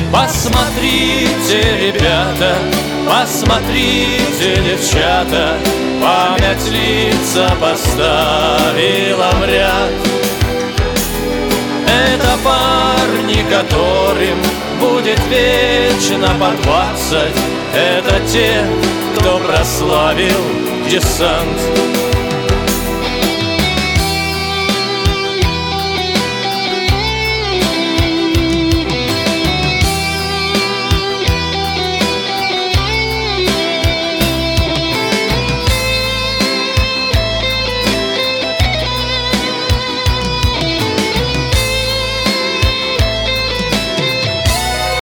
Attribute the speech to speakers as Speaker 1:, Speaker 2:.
Speaker 1: Посмотрите, ребята, посмотрите, девчата, память лица поставила в ряд. Это парни, которым будет вечно по 20. Это те, кто прославил десант.